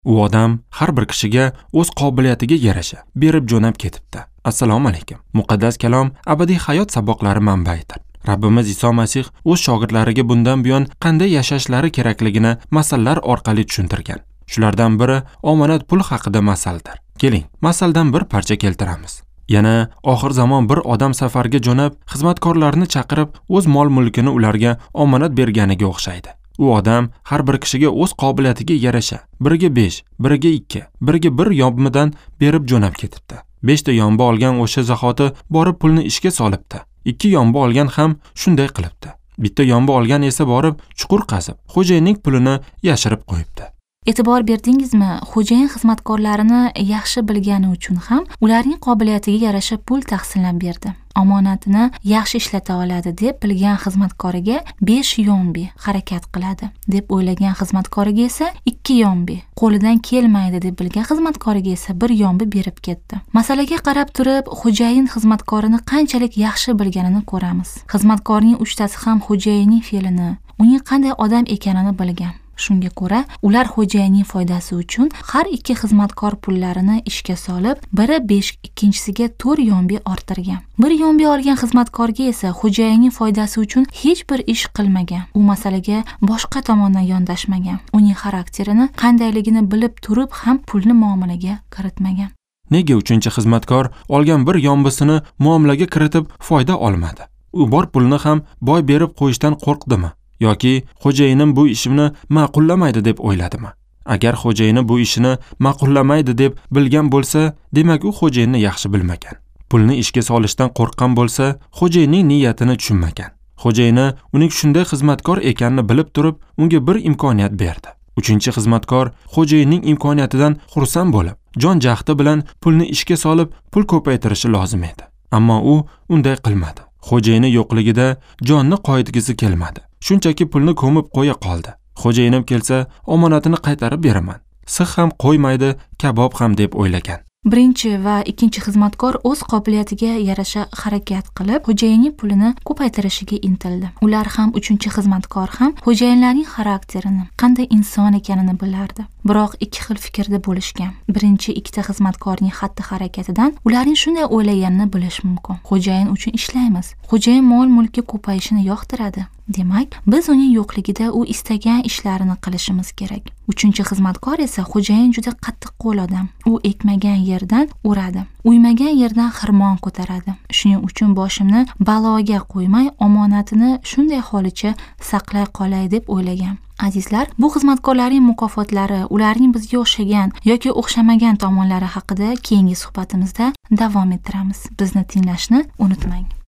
U odam har bir kishiga o'z qobiliyatiga yarasha berib jo'nab ketibdi. Assalomu alaykum. Muqaddas kalom abadiy hayot saboqlari manbaidir. Rabbimiz Iso Masih o'z shogirdlariga bundan buyon qanday yashashlari kerakligini masallar orqali tushuntirgan. Shulardan biri omonat pul haqida masaldir. Keling, masaldan bir parcha keltiramiz. Yana oxir zamon bir odam safarga jo'nab, xizmatkorlarni chaqirib, o'z mol-mulkini ularga omonat berganiga o'xshaydi. U odam har bir kishiga o'z qobiliyatiga yarasha, biriga 5, biriga 2, biriga 1 yombidan berib jo'nab ketibdi. 5 ta yombi olgan o'sha zahoti borib pulni ishga solibdi. 2 yombi olgan ham shunday qilibdi. Bitta yombi olgan esa borib chuqur qazib, xo'jayinning pulini yashirib qo'yibdi. E'tibor berdingizmi? Xo'jayin xizmatkorlarini yaxshi bilgani uchun ham ularning qobiliyatiga yarasha pul taqsimlab berdi. Omonatini yaxshi ishlata oladi deb bilgan xizmatkoriga 5 yombi harakat qiladi deb o'ylagan xizmatkoriga esa 2 yombi, qo'lidan kelmaydi deb bilgan xizmatkoriga esa 1 yombi berib ketdi. Masalaga qarab turib, xo'jayin xizmatkorini qanchalik yaxshi bilganini ko'ramiz. Xizmatkorning uchtasi ham xo'jayinning fe'lini, uning qanday odam ekanini bilgan. Shunga ko'ra, ular xo'jayinning foydasi uchun har ikki xizmatkor pullarini ishga solib, biri 5, ikkinchisiga 4 yombi orttirgan. 1 yombi olgan xizmatkorga esa xo'jayinning foydasi uchun hech bir ish qilmagan. U masalaga boshqa tomondan yondashmagan. Uning xarakterini qandayligini bilib turib ham pulni muomalaga kiritmagan. Nega 3-xizmatkor olgan 1 yombisini muomalaga kiritib foyda olmadi? U bor pulni ham boy berib qo'yishdan qo'rqdimi? Yoki xo'jayinim bu ishimni ma'qullamaydi deb o'yladimi? Agar xo'jayini bu ishini ma'qullamaydi deb bilgan bo'lsa, demak u xo'jayinni yaxshi bilmagan. Pulni ishga solishdan qo'rqqan bo'lsa, xo'jayinning niyatini tushunmagan. Xo'jayini uning shunday xizmatkor ekanini bilib turib, unga bir imkoniyat berdi. 3-xizmatkor xo'jayinning imkoniyatidan xursand bo'lib, jon jahdi bilan pulni ishga solib, pul ko'paytirishi lozim edi. Ammo u unday qilmadi. Xo'jayini yo'qligida jonni qoyitgisi kelmadi. Shunchaki pulni ko'mib qo'ya qoldi. Xo'jayinim kelsa, omonatini qaytarib beraman. Six ham qo'ymaydi, kabob ham deb o'ylagan. Birinchi va ikkinchi xizmatkor o'z qobiliyatiga yarasha harakat qilib, xo'jayinning pulini ko'paytirishiga intildi. Ular ham 3-xizmatkor ham xo'jayinlarning xarakterini, qanday inson ekanini bilardi. Biroq ikki xil fikrda bo'lishgan. Birinchi ikkita xizmatkorning xatti-harakatidan ularning shunday o'ylaganini bilish mumkin. Xo'jayin uchun ishlaymiz. Xo'jayin mol-mulki ko'payishini yoqtiradi. Demak, biz uning yo'qligida u istagan ishlarini qilishimiz kerak. 3-xizmatkor esa xo'jayin juda qattiq qo'l odam. U ekmagan yerdan uradi, uymagan yerdan xirmon ko'taradi. Shuning uchun boshimni baloga qo'ymay, omonatini shunday holicha saqlay qolay deb o'ylagan. Azizlar, bu xizmatkorlarning mukofotlari, ularning bizga o'xshagan yoki o'xshamagan tomonlari haqida keyingi suhbatimizda davom ettiramiz. Bizni tinglashni unutmang.